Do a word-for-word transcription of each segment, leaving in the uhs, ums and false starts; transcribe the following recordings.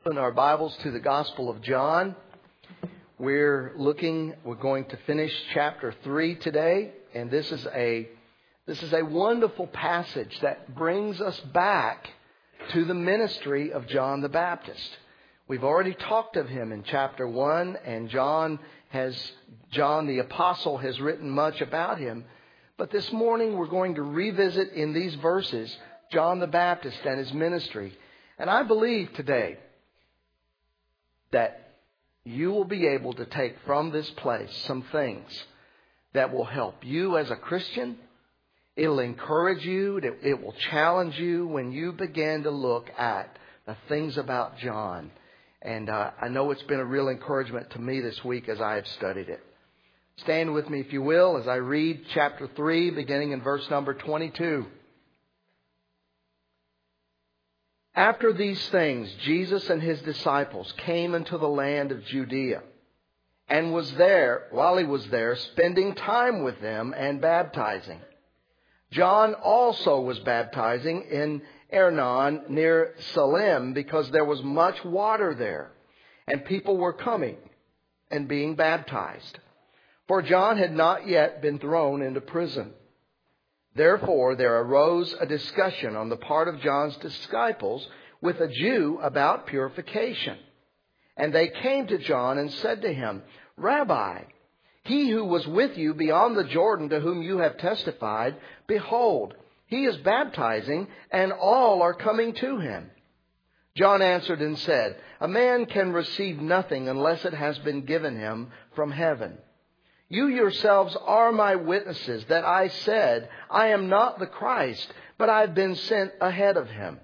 Open our Bibles to the Gospel of John. We're looking, we're going to finish chapter three today, and this is a this is a wonderful passage that brings us back to the ministry of John the Baptist. We've already talked of him in chapter one, and John has John the Apostle has written much about him. But this morning we're going to revisit in these verses John the Baptist and his ministry. And I believe today that you will be able to take from this place some things that will help you as a Christian. It'll encourage you. It will challenge you when you begin to look at the things about John. And uh, I know it's been a real encouragement to me this week as I have studied it. Stand with me, if you will, as I read chapter three, beginning in verse number twenty-two. After these things, Jesus and his disciples came into the land of Judea, and was there, while he was there, spending time with them and baptizing. John also was baptizing in Aenon near Salim, because there was much water there, and people were coming and being baptized. For John had not yet been thrown into prison. Therefore, there arose a discussion on the part of John's disciples with a Jew about purification. And they came to John and said to him, Rabbi, he who was with you beyond the Jordan, to whom you have testified, behold, he is baptizing, and all are coming to him. John answered and said, A man can receive nothing unless it has been given him from heaven. You yourselves are my witnesses that I said, I am not the Christ, but I have been sent ahead of him.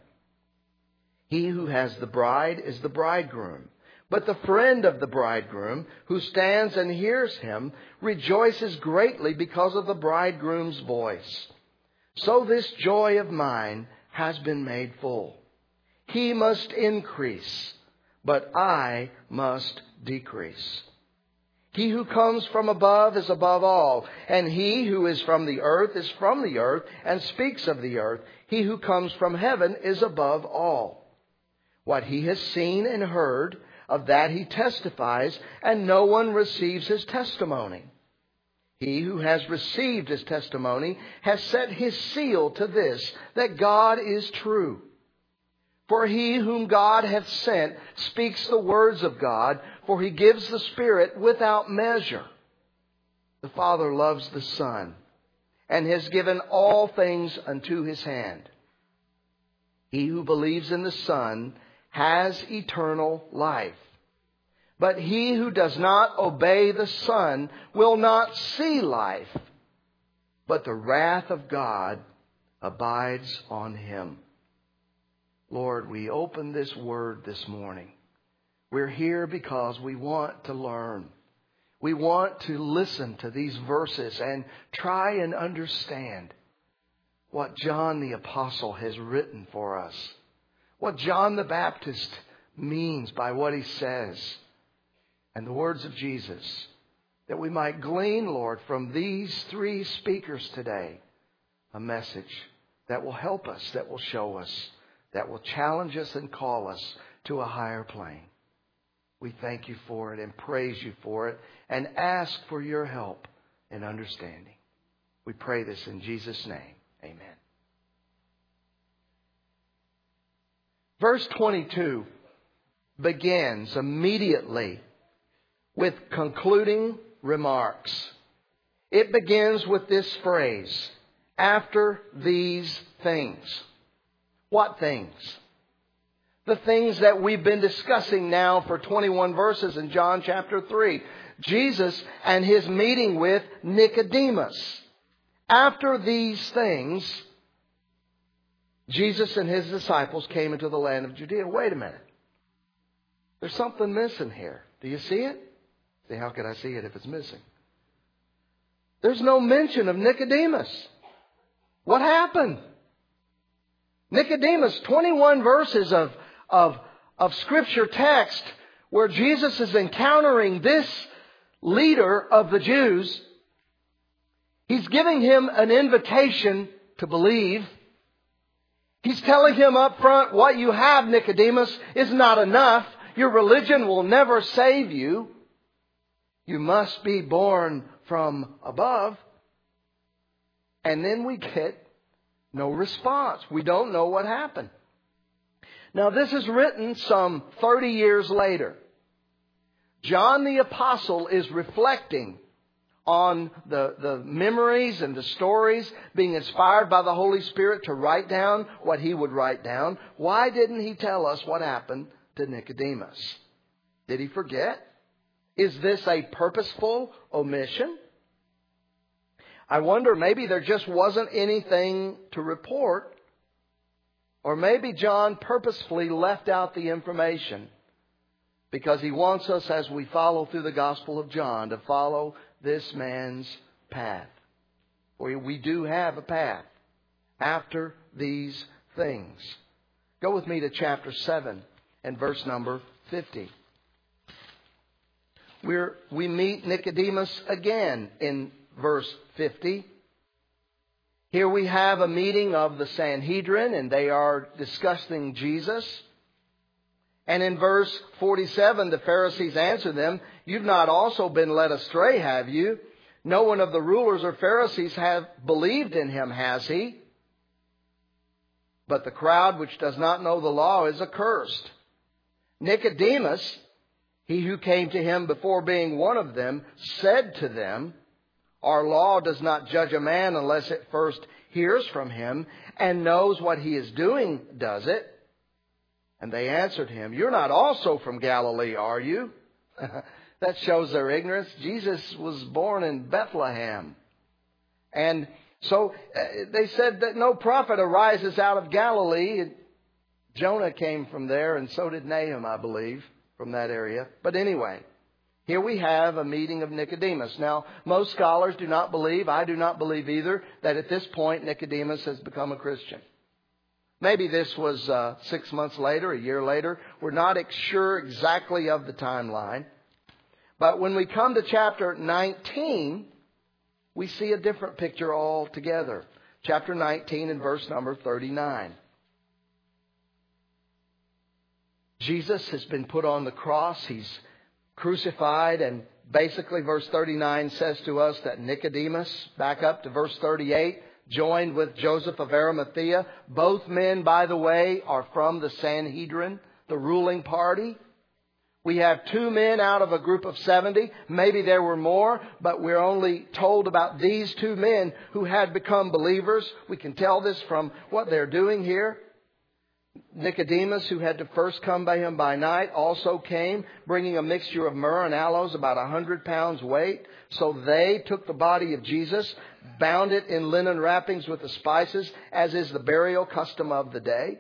He who has the bride is the bridegroom. But the friend of the bridegroom, who stands and hears him, rejoices greatly because of the bridegroom's voice. So this joy of mine has been made full. He must increase, but I must decrease. He who comes from above is above all, and he who is from the earth is from the earth and speaks of the earth. He who comes from heaven is above all. What he has seen and heard, of that he testifies, and no one receives his testimony. He who has received his testimony has set his seal to this, that God is true. For he whom God hath sent speaks the words of God, for he gives the Spirit without measure. The Father loves the Son, and has given all things unto his hand. He who believes in the Son has eternal life. But he who does not obey the Son will not see life, but the wrath of God abides on him. Lord, we open this word this morning. We're here because we want to learn. We want to listen to these verses and try and understand what John the Apostle has written for us. What John the Baptist means by what he says. And the words of Jesus. That we might glean, Lord, from these three speakers today, a message that will help us, that will show us, that will challenge us and call us to a higher plane. We thank you for it and praise you for it and ask for your help and understanding. We pray this in Jesus' name. Amen. Verse twenty-two begins immediately with concluding remarks. It begins with this phrase, after these things. What things? The things that we've been discussing now for twenty-one verses in John chapter three. Jesus and his meeting with Nicodemus. After these things, Jesus and his disciples came into the land of Judea. Wait a minute. There's something missing here. Do you see it? See, how could I see it if it's missing? There's no mention of Nicodemus. What happened? Nicodemus, twenty-one verses of, of, of scripture text where Jesus is encountering this leader of the Jews. He's giving him an invitation to believe. He's telling him up front, what you have, Nicodemus, is not enough. Your religion will never save you. You must be born from above. And then we get no response. We don't know what happened. Now, this is written some thirty years later. John the Apostle is reflecting on the, the memories and the stories, being inspired by the Holy Spirit to write down what he would write down. Why didn't he tell us what happened to Nicodemus? Did he forget? Is this a purposeful omission? I wonder, maybe there just wasn't anything to report. Or maybe John purposefully left out the information because he wants us, as we follow through the Gospel of John, to follow this man's path. We, we do have a path after these things. Go with me to chapter seven and verse number fifty. We're, we meet Nicodemus again in verse fifty. Here we have a meeting of the Sanhedrin, and they are discussing Jesus. And in verse forty-seven, the Pharisees answer them, "You've not also been led astray, have you? No one of the rulers or Pharisees have believed in him, has he? But the crowd which does not know the law is accursed." Nicodemus, he who came to him before being one of them, said to them, "Our law does not judge a man unless it first hears from him and knows what he is doing, does it?" And they answered him, "You're not also from Galilee, are you?" That shows their ignorance. Jesus was born in Bethlehem. And so they said that no prophet arises out of Galilee. Jonah came from there, and so did Nahum, I believe, from that area. But anyway, here we have a meeting of Nicodemus. Now, most scholars do not believe, I do not believe either, that at this point Nicodemus has become a Christian. Maybe this was uh, six months later, a year later. We're not sure exactly of the timeline. But when we come to chapter nineteen, we see a different picture altogether. Chapter nineteen and verse number thirty-nine. Jesus has been put on the cross. He's crucified, and basically verse thirty-nine says to us that Nicodemus, back up to verse thirty-eight, joined with Joseph of Arimathea. Both men, by the way, are from the Sanhedrin, the ruling party. We have two men out of a group of seventy. Maybe there were more, but we're only told about these two men who had become believers. We can tell this from what they're doing here. Nicodemus, who had to first come by him by night, also came, bringing a mixture of myrrh and aloes, about a hundred pounds weight. So they took the body of Jesus, bound it in linen wrappings with the spices, as is the burial custom of the day.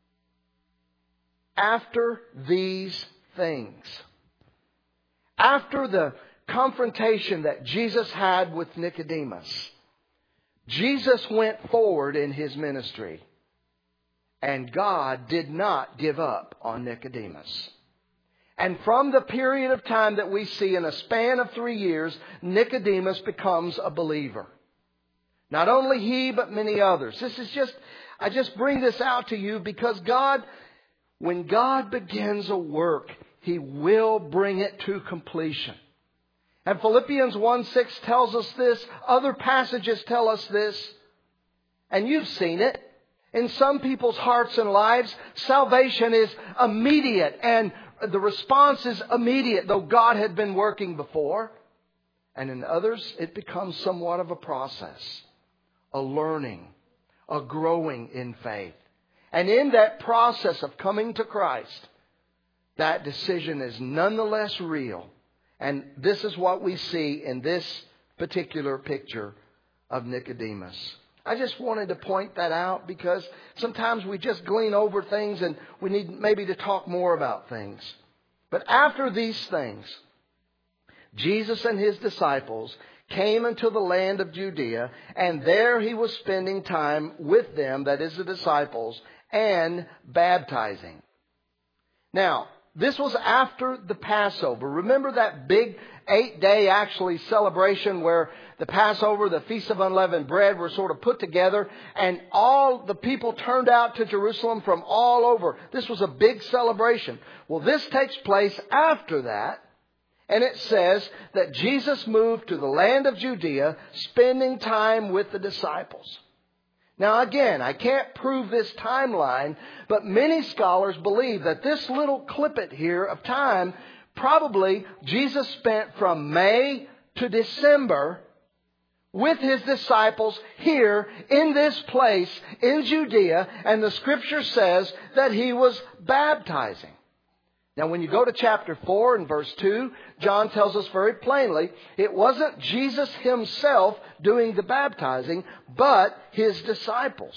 After these things, after the confrontation that Jesus had with Nicodemus, Jesus went forward in his ministry. And God did not give up on Nicodemus. And from the period of time that we see, in a span of three years, Nicodemus becomes a believer. Not only he, but many others. This is just, I just bring this out to you because God, when God begins a work, He will bring it to completion. And Philippians one six tells us this. Other passages tell us this. And you've seen it. In some people's hearts and lives, salvation is immediate and the response is immediate, though God had been working before. And in others, it becomes somewhat of a process, a learning, a growing in faith. And in that process of coming to Christ, that decision is nonetheless real. And this is what we see in this particular picture of Nicodemus. I just wanted to point that out because sometimes we just glean over things and we need maybe to talk more about things. But after these things, Jesus and His disciples came into the land of Judea, and there He was spending time with them, that is the disciples, and baptizing. Now, this was after the Passover. Remember that big eight-day actually celebration where the Passover, the Feast of Unleavened Bread were sort of put together, and all the people turned out to Jerusalem from all over. This was a big celebration. Well, this takes place after that, and it says that Jesus moved to the land of Judea, spending time with the disciples. Now again, I can't prove this timeline, but many scholars believe that this little clippet here of time, probably Jesus spent from May to December with His disciples here in this place in Judea, and the Scripture says that He was baptizing. Now when you go to chapter four and verse two, John tells us very plainly, it wasn't Jesus Himself doing the baptizing, but His disciples.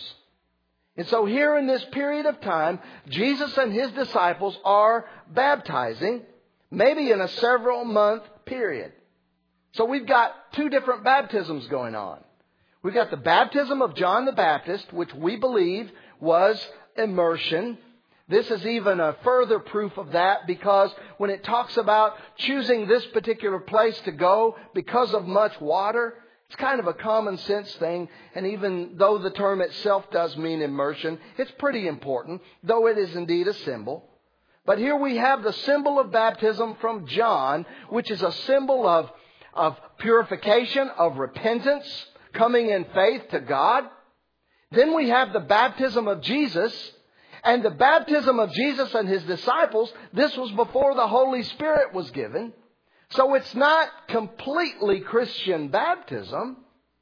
And so here in this period of time, Jesus and His disciples are baptizing, maybe in a several month period. So we've got two different baptisms going on. We've got the baptism of John the Baptist, which we believe was immersion. This is even a further proof of that, because when it talks about choosing this particular place to go because of much water, it's kind of a common sense thing. And even though the term itself does mean immersion, it's pretty important, though it is indeed a symbol. But here we have the symbol of baptism from John, which is a symbol of, of purification, of repentance, coming in faith to God. Then we have the baptism of Jesus. And the baptism of Jesus and His disciples, this was before the Holy Spirit was given. So it's not completely Christian baptism,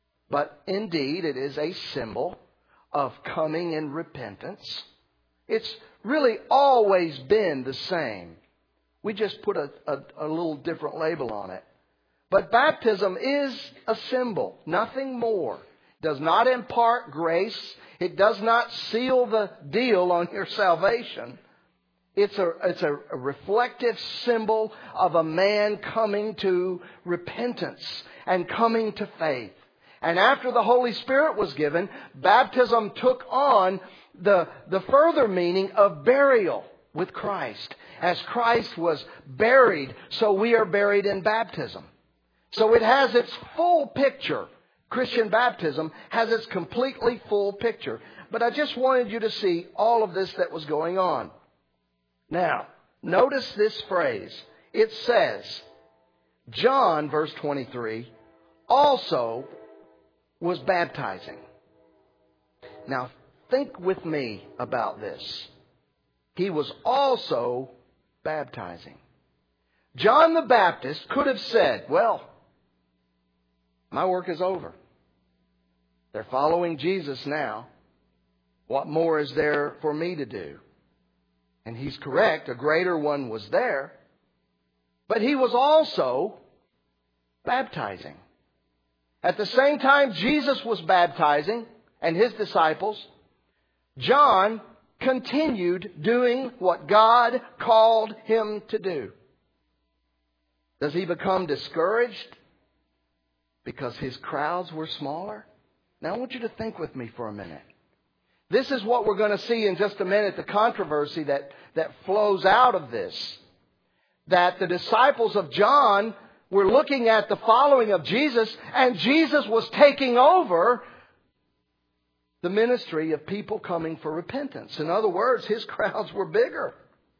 but indeed it is a symbol of coming in repentance. It's really always been the same. We just put a, a, a little different label on it. But baptism is a symbol, nothing more. It does not impart grace. It does not seal the deal on your salvation. It's a, it's a reflective symbol of a man coming to repentance and coming to faith. And after the Holy Spirit was given, baptism took on the, the further meaning of burial with Christ. As Christ was buried, so we are buried in baptism. So it has its full picture. Christian baptism has its completely full picture. But I just wanted you to see all of this that was going on. Now, notice this phrase. It says, John, verse twenty-three, also was baptizing. Now, think with me about this. He was also baptizing. John the Baptist could have said, well, my work is over. They're following Jesus now. What more is there for me to do? And he's correct. A greater one was there. But he was also baptizing. At the same time Jesus was baptizing and His disciples, John continued doing what God called him to do. Does he become discouraged because his crowds were smaller? Now I want you to think with me for a minute. This is what we're going to see in just a minute, the controversy that, that flows out of this. That the disciples of John were looking at the following of Jesus, and Jesus was taking over the ministry of people coming for repentance. In other words, his crowds were bigger.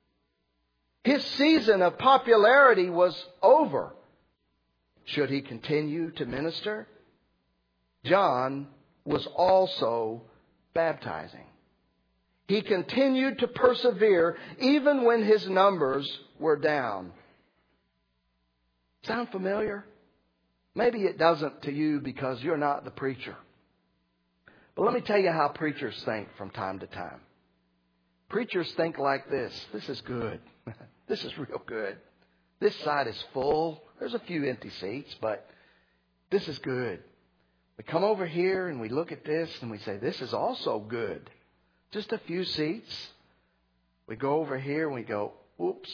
His season of popularity was over. Should he continue to minister? John was also baptizing. He continued to persevere even when his numbers were down. Sound familiar? Maybe it doesn't to you because you're not the preacher. But let me tell you how preachers think from time to time. Preachers think like this. This is good. This is real good. This side is full. There's a few empty seats, but this is good. We come over here and we look at this and we say, this is also good. Just a few seats. We go over here and we go, oops.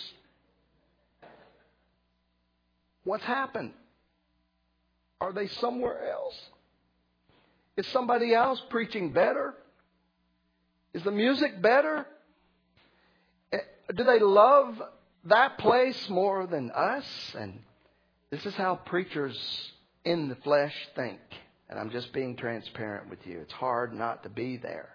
What's happened? Are they somewhere else? Is somebody else preaching better? Is the music better? Do they love that place more than us? And This is how preachers in the flesh think. And I'm just being transparent with you. It's hard not to be there.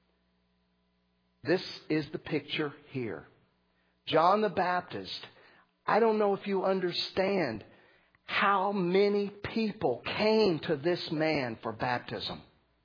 This is the picture here. John the Baptist, I don't know if you understand how many people came to this man for baptism.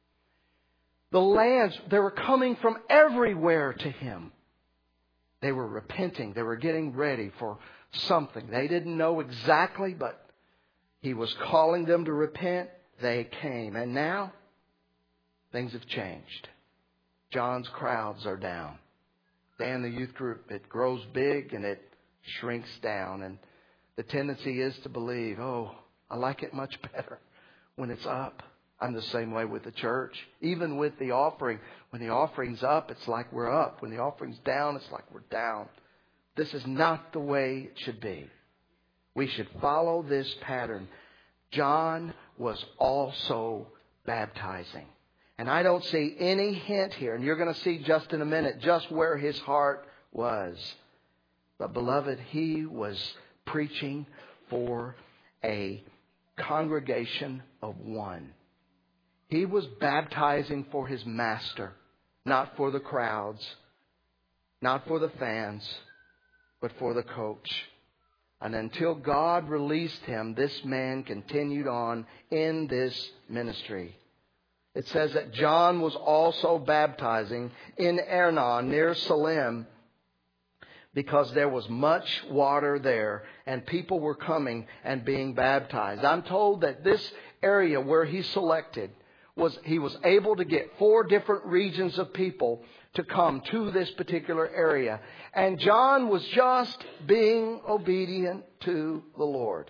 The lands, they were coming from everywhere to him. They were repenting. They were getting ready for something. They didn't know exactly, but he was calling them to repent. They came. And now, things have changed. John's crowds are down. Dan, the youth group, it grows big and it shrinks down. And the tendency is to believe, oh, I like it much better when it's up. I'm the same way with the church. Even with the offering. When the offering's up, it's like we're up. When the offering's down, it's like we're down. This is not the way it should be. We should follow this pattern. John was also baptizing. And I don't see any hint here. And you're going to see just in a minute just where his heart was. But beloved, he was preaching for a congregation of one. He was baptizing for his master, not for the crowds, not for the fans, but for the coach. And until God released him, this man continued on in this ministry. It says that John was also baptizing in Aenon near Salim because there was much water there and people were coming and being baptized. I'm told that this area where he selected was he was able to get four different regions of people to come to this particular area. And John was just being obedient to the Lord.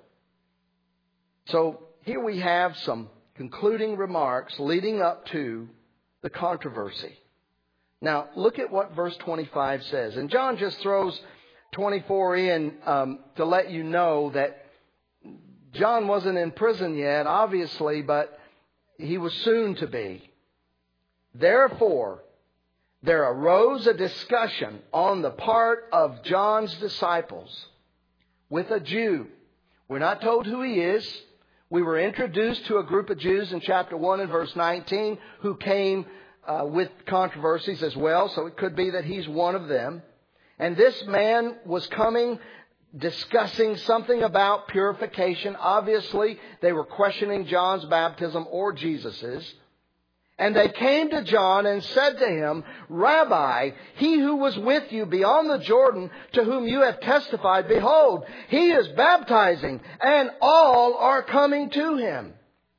So here we have some concluding remarks leading up to the controversy. Now, look at what verse twenty-five says. And John just throws twenty-four in um, to let you know that John wasn't in prison yet, obviously, but he was soon to be. Therefore, there arose a discussion on the part of John's disciples with a Jew. We're not told who he is. We were introduced to a group of Jews in chapter one and verse nineteen who came uh, with controversies as well. So it could be that he's one of them. And this man was coming discussing something about purification. Obviously, they were questioning John's baptism or Jesus's. And they came to John and said to him, Rabbi, he who was with you beyond the Jordan, to whom you have testified, behold, he is baptizing, and all are coming to him.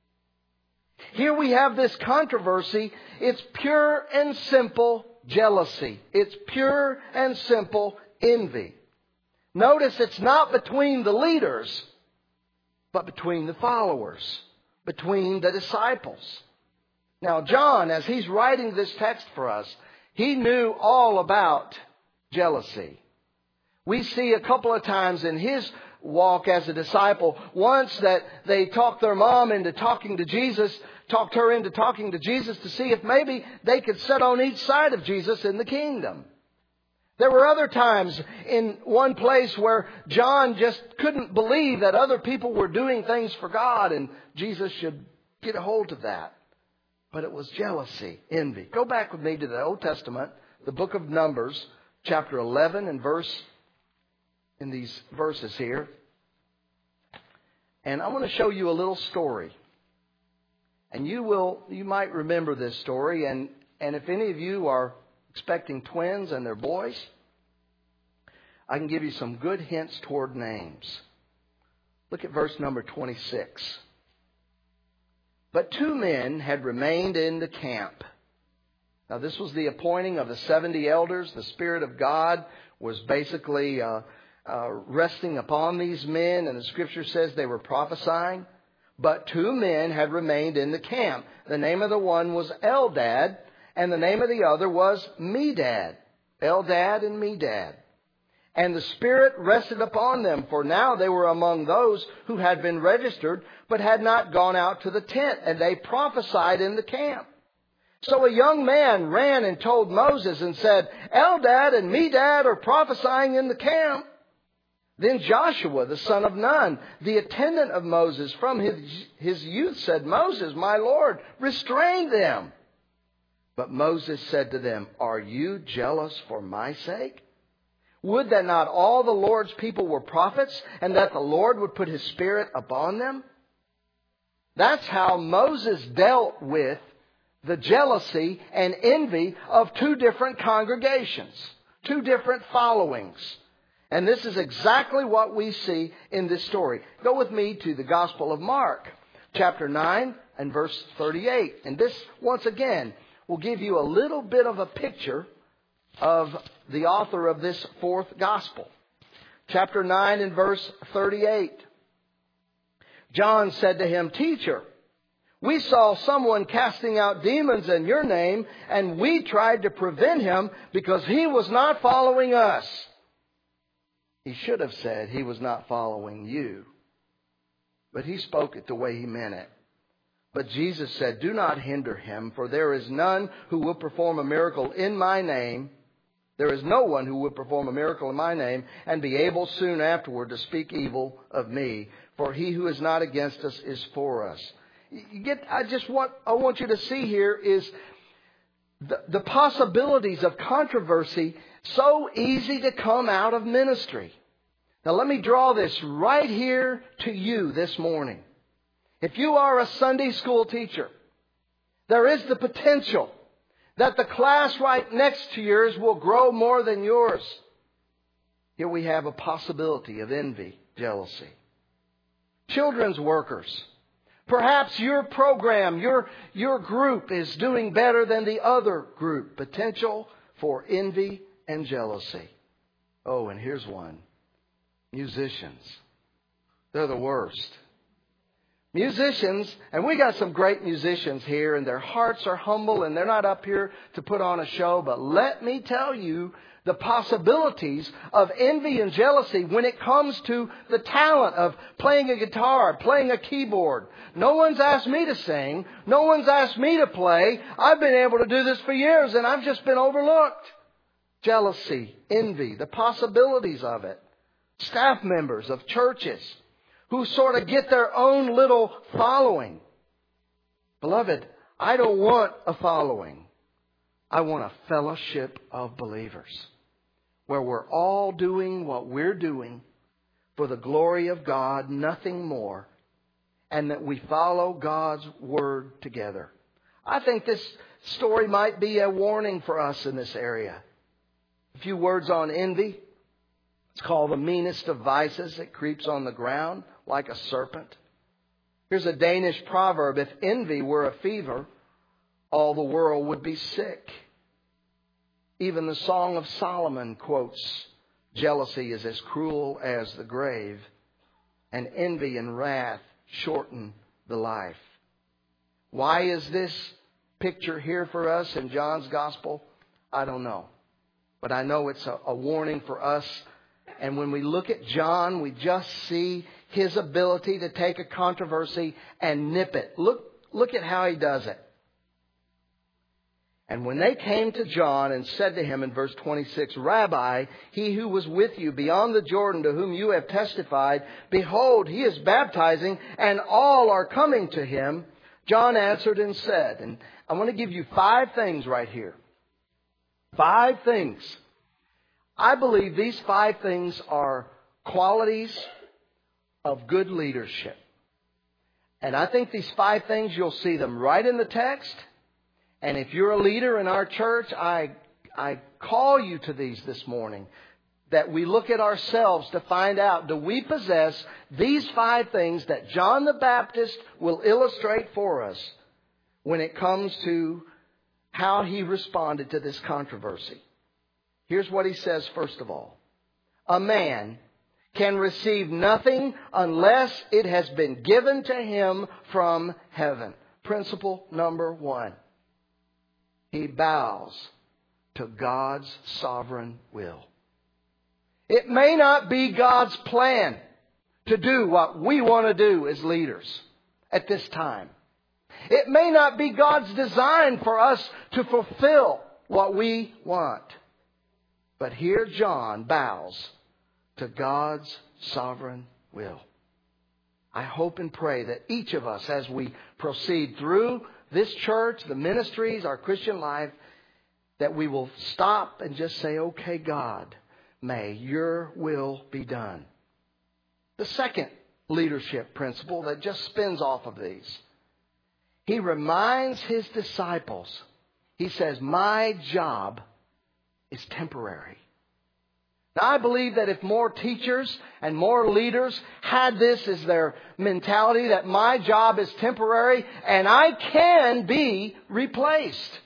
Here we have this controversy. It's pure and simple jealousy. It's pure and simple envy. Notice it's not between the leaders, but between the followers, between the disciples. Now, John, as he's writing this text for us, he knew all about jealousy. We see a couple of times in his walk as a disciple, once that they talked their mom into talking to Jesus, talked her into talking to Jesus to see if maybe they could sit on each side of Jesus in the kingdom. There were other times in one place where John just couldn't believe that other people were doing things for God and Jesus should get a hold of that. But it was jealousy, envy. Go back with me to the Old Testament, the book of Numbers, chapter eleven and verse, in these verses here. And I want to show you a little story. And you will, you might remember this story. And, and if any of you are expecting twins and they're boys, I can give you some good hints toward names. Look at verse number twenty-six. But two men had remained in the camp. Now this was the appointing of the seventy elders. The Spirit of God was basically uh, uh, resting upon these men. And the Scripture says they were prophesying. But two men had remained in the camp. The name of the one was Eldad, and the name of the other was Medad. Eldad and Medad. And the Spirit rested upon them, for now they were among those who had been registered, but had not gone out to the tent, and they prophesied in the camp. So a young man ran and told Moses and said, Eldad and Medad are prophesying in the camp. Then Joshua, the son of Nun, the attendant of Moses from his, his youth, said, Moses, my Lord, restrain them. But Moses said to them, are you jealous for my sake? Would that not all the Lord's people were prophets, and that the Lord would put His Spirit upon them? That's how Moses dealt with the jealousy and envy of two different congregations, two different followings. And this is exactly what we see in this story. Go with me to the Gospel of Mark, chapter nine and verse thirty-eight. And this, once again, will give you a little bit of a picture of the author of this fourth Gospel. Chapter nine and verse thirty-eight. John said to him, Teacher, we saw someone casting out demons in your name, and we tried to prevent him because he was not following us. He should have said he was not following you. But he spoke it the way he meant it. But Jesus said, do not hinder him, for there is none who will perform a miracle in my name. There is no one who will perform a miracle in my name and be able soon afterward to speak evil of me. For he who is not against us is for us. You get, I just want, I want you to see here is the, the possibilities of controversy so easy to come out of ministry. Now let me draw this right here to you this morning. If you are a Sunday school teacher, there is the potential that the class right next to yours will grow more than yours. Here we have a possibility of envy, jealousy. Children's workers. Perhaps your program, your, your group is doing better than the other group. Potential for envy and jealousy. Oh, and here's one. Musicians. They're the worst. Musicians, and we got some great musicians here, and their hearts are humble, and they're not up here to put on a show. But let me tell you the possibilities of envy and jealousy when it comes to the talent of playing a guitar, playing a keyboard. No one's asked me to sing. No one's asked me to play. I've been able to do this for years, and I've just been overlooked. Jealousy, envy, the possibilities of it. Staff members of churches who sort of get their own little following. Beloved, I don't want a following. I want a fellowship of believers where we're all doing what we're doing for the glory of God, nothing more, and that we follow God's Word together. I think this story might be a warning for us in this area. A few words on envy. It's called the meanest of vices. It creeps on the ground like a serpent. Here's a Danish proverb. If envy were a fever, all the world would be sick. Even the Song of Solomon quotes, jealousy is as cruel as the grave, and envy and wrath shorten the life. Why is this picture here for us in John's Gospel? I don't know. But I know it's a, a warning for us. And when we look at John, we just see his ability to take a controversy and nip it. Look, look at how he does it. And when they came to John and said to him in verse twenty-six, Rabbi, he who was with you beyond the Jordan, to whom you have testified, behold, he is baptizing, and all are coming to him. John answered and said, and I want to give you five things right here. Five things. I believe these five things are qualities of good leadership. And I think these five things, you'll see them right in the text. And if you're a leader in our church, I, I call you to these this morning. That we look at ourselves to find out, do we possess these five things that John the Baptist will illustrate for us when it comes to how he responded to this controversy? Here's what he says first of all. A man can receive nothing unless it has been given to him from heaven. Principle number one. He bows to God's sovereign will. It may not be God's plan to do what we want to do as leaders at this time. It may not be God's design for us to fulfill what we want. But here John bows to God's sovereign will. I hope and pray that each of us, as we proceed through this church, the ministries, our Christian life, that we will stop and just say, okay, God, may your will be done. The second leadership principle that just spins off of these. He reminds his disciples, he says, my job is temporary. Now, I believe that if more teachers and more leaders had this as their mentality, that my job is temporary and I can be replaced.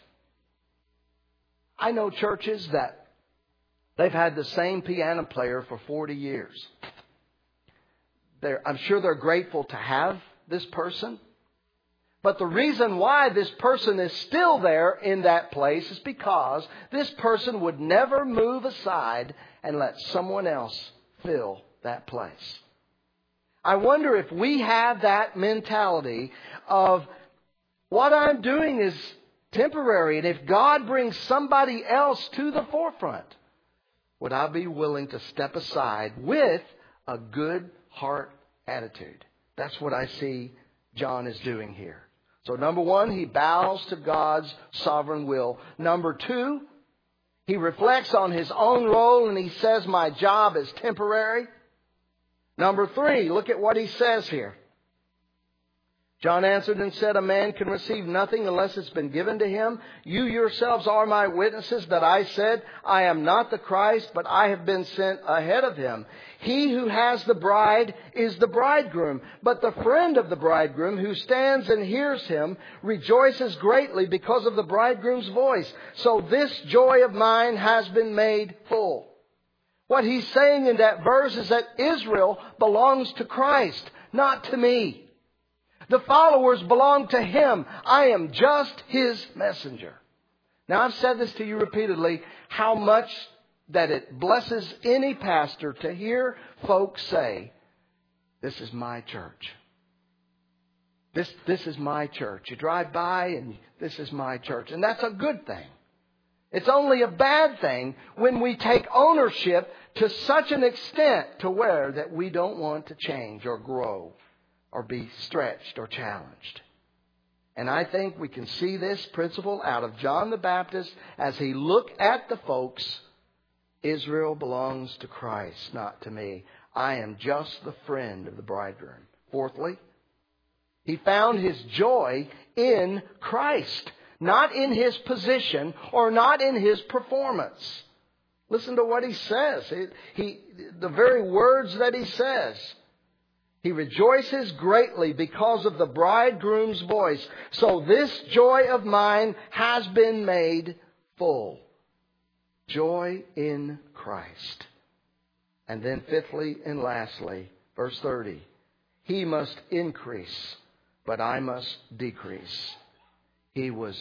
I know churches that they've had the same piano player for forty years. They're, I'm sure they're grateful to have this person. But the reason why this person is still there in that place is because this person would never move aside and let someone else fill that place. I wonder if we have that mentality of what I'm doing is temporary, and if God brings somebody else to the forefront, would I be willing to step aside with a good heart attitude? That's what I see John is doing here. So number one, he bows to God's sovereign will. Number two, he reflects on his own role and he says, my job is temporary. Number three, look at what he says here. John answered and said, a man can receive nothing unless it's been given to him. You yourselves are my witnesses that I said, I am not the Christ, but I have been sent ahead of him. He who has the bride is the bridegroom, but the friend of the bridegroom who stands and hears him rejoices greatly because of the bridegroom's voice. So this joy of mine has been made full. What he's saying in that verse is that Israel belongs to Christ, not to me. The followers belong to him. I am just his messenger. Now, I've said this to you repeatedly, how much that it blesses any pastor to hear folks say, this is my church. This, this is my church. You drive by and this is my church. And that's a good thing. It's only a bad thing when we take ownership to such an extent to where that we don't want to change or grow or be stretched or challenged. And I think we can see this principle out of John the Baptist as he looked at the folks. Israel belongs to Christ, not to me. I am just the friend of the bridegroom. Fourthly, he found his joy in Christ, not in his position or not in his performance. Listen to what he says. He, he, the very words that he says. He rejoices greatly because of the bridegroom's voice. So this joy of mine has been made full. Joy in Christ. And then fifthly and lastly, verse thirty. He must increase, but I must decrease. He was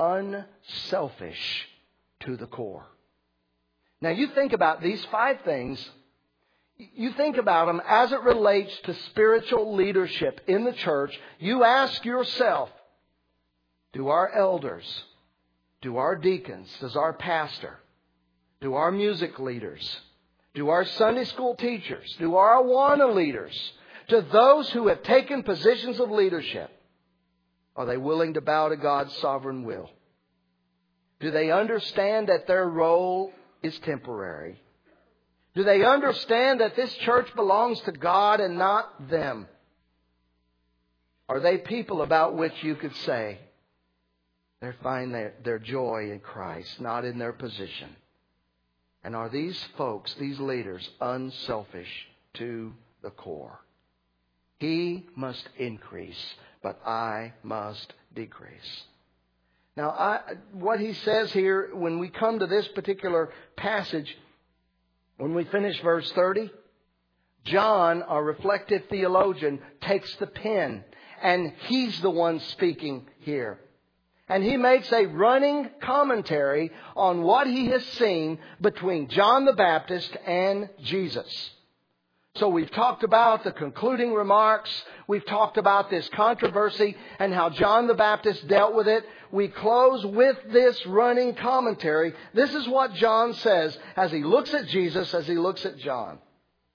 unselfish to the core. Now you think about these five things. You think about them as it relates to spiritual leadership in the church. You ask yourself, do our elders, do our deacons, does our pastor, do our music leaders, do our Sunday school teachers, do our Awana leaders, to those who have taken positions of leadership, are they willing to bow to God's sovereign will? Do they understand that their role is temporary? Do they understand that this church belongs to God and not them? Are they people about which you could say they find their, their joy in Christ, not in their position? And are these folks, these leaders, unselfish to the core? He must increase, but I must decrease. Now, I, what he says here, when we come to this particular passage, when we finish verse thirty, John, our reflective theologian, takes the pen, and he's the one speaking here. And he makes a running commentary on what he has seen between John the Baptist and Jesus. So we've talked about the concluding remarks. We've talked about this controversy and how John the Baptist dealt with it. We close with this running commentary. This is what John says as he looks at Jesus, as he looks at John.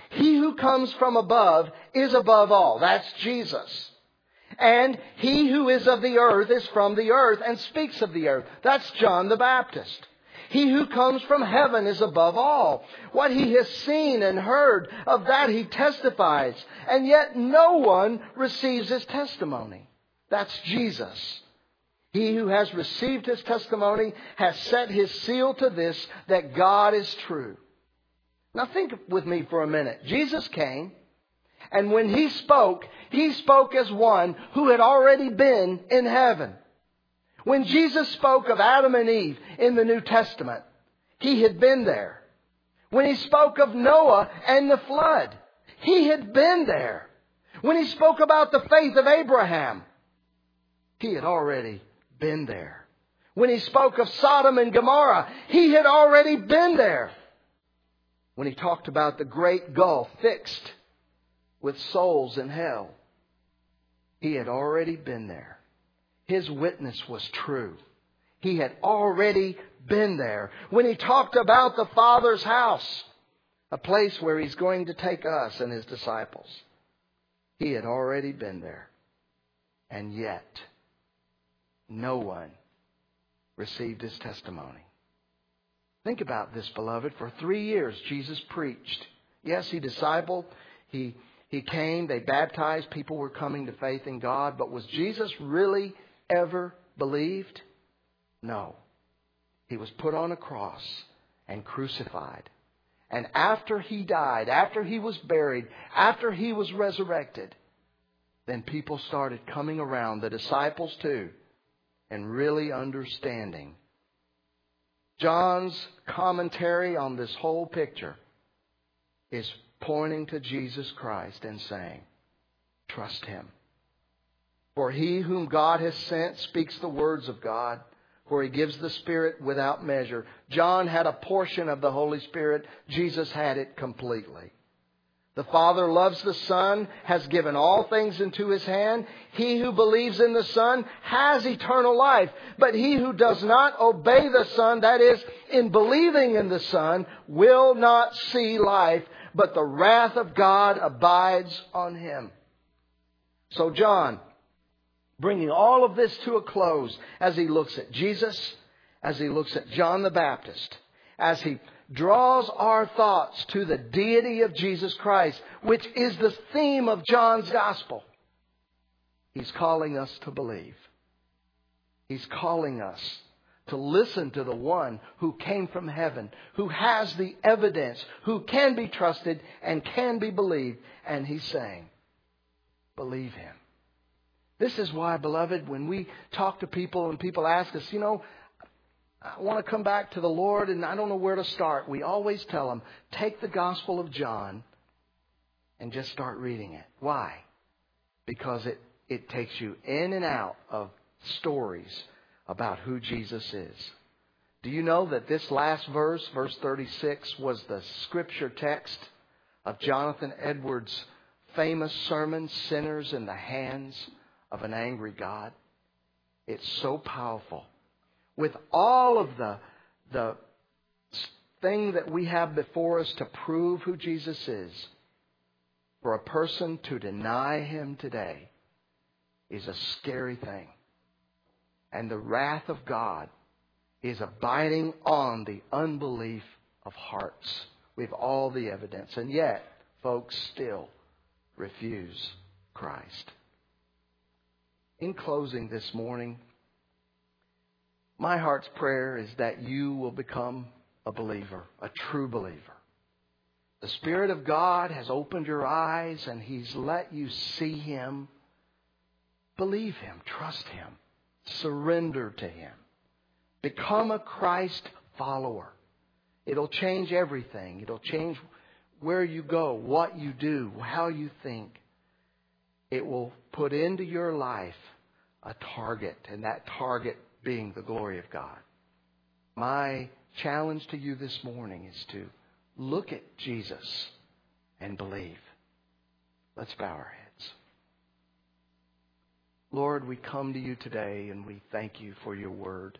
He who comes from above is above all. That's Jesus. And he who is of the earth is from the earth and speaks of the earth. That's John the Baptist. He who comes from heaven is above all. What he has seen and heard, of that he testifies. And yet no one receives his testimony. That's Jesus. He who has received his testimony has set his seal to this, that God is true. Now think with me for a minute. Jesus came, and when he spoke, he spoke as one who had already been in heaven. When Jesus spoke of Adam and Eve in the New Testament, he had been there. When he spoke of Noah and the flood, he had been there. When he spoke about the faith of Abraham, he had already been there. When he spoke of Sodom and Gomorrah, he had already been there. When he talked about the great gulf fixed with souls in hell, he had already been there. His witness was true. He had already been there. When he talked about the Father's house, a place where he's going to take us and his disciples, he had already been there. And yet, no one received his testimony. Think about this, beloved. For three years, Jesus preached. Yes, he discipled. He, he came. They baptized. People were coming to faith in God. But was Jesus really ever believed? No. He was put on a cross and crucified. And after he died, after he was buried, after he was resurrected, then people started coming around, the disciples too, and really understanding. John's commentary on this whole picture is pointing to Jesus Christ and saying, trust Him. For he whom God has sent speaks the words of God, for He gives the Spirit without measure. John had a portion of the Holy Spirit. Jesus had it completely. The Father loves the Son, has given all things into His hand. He who believes in the Son has eternal life. But he who does not obey the Son, that is, in believing in the Son, will not see life, but the wrath of God abides on him. So John, bringing all of this to a close as he looks at Jesus, as he looks at John the Baptist, as he draws our thoughts to the deity of Jesus Christ, which is the theme of John's Gospel. He's calling us to believe. He's calling us to listen to the one who came from heaven, who has the evidence, who can be trusted and can be believed. And He's saying, believe Him. This is why, beloved, when we talk to people and people ask us, you know, I want to come back to the Lord and I don't know where to start. We always tell them, take the Gospel of John and just start reading it. Why? Because it, it takes you in and out of stories about who Jesus is. Do you know that this last verse, verse thirty-six, was the scripture text of Jonathan Edwards' famous sermon, Sinners in the Hands of an Angry God? It's so powerful. With all of the, the thing that we have before us to prove who Jesus is, for a person to deny Him today is a scary thing. And the wrath of God is abiding on the unbelief of hearts. We have all the evidence. And yet, folks still refuse Christ. In closing this morning, my heart's prayer is that you will become a believer, a true believer. The Spirit of God has opened your eyes and He's let you see Him. Believe Him, trust Him, surrender to Him. Become a Christ follower. It'll change everything. It'll change where you go, what you do, how you think. It will put into your life a target, and that target being the glory of God. My challenge to you this morning is to look at Jesus and believe. Let's bow our heads. Lord, we come to you today and we thank you for your word.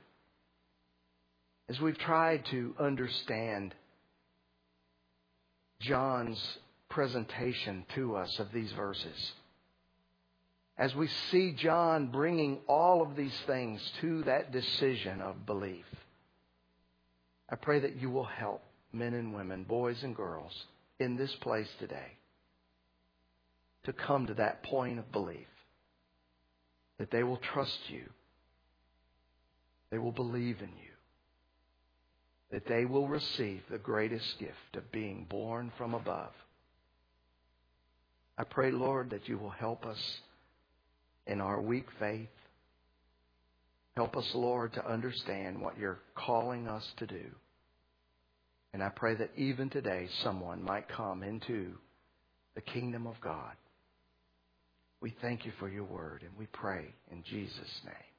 As we've tried to understand John's presentation to us of these verses. As we see John bringing all of these things to that decision of belief, I pray that you will help men and women, boys and girls in this place today to come to that point of belief, that they will trust you, they will believe in you, that they will receive the greatest gift of being born from above. I pray, Lord, that you will help us in our weak faith. Help us, Lord, to understand what you're calling us to do. And I pray that even today someone might come into the kingdom of God. We thank you for your word, and we pray in Jesus' name.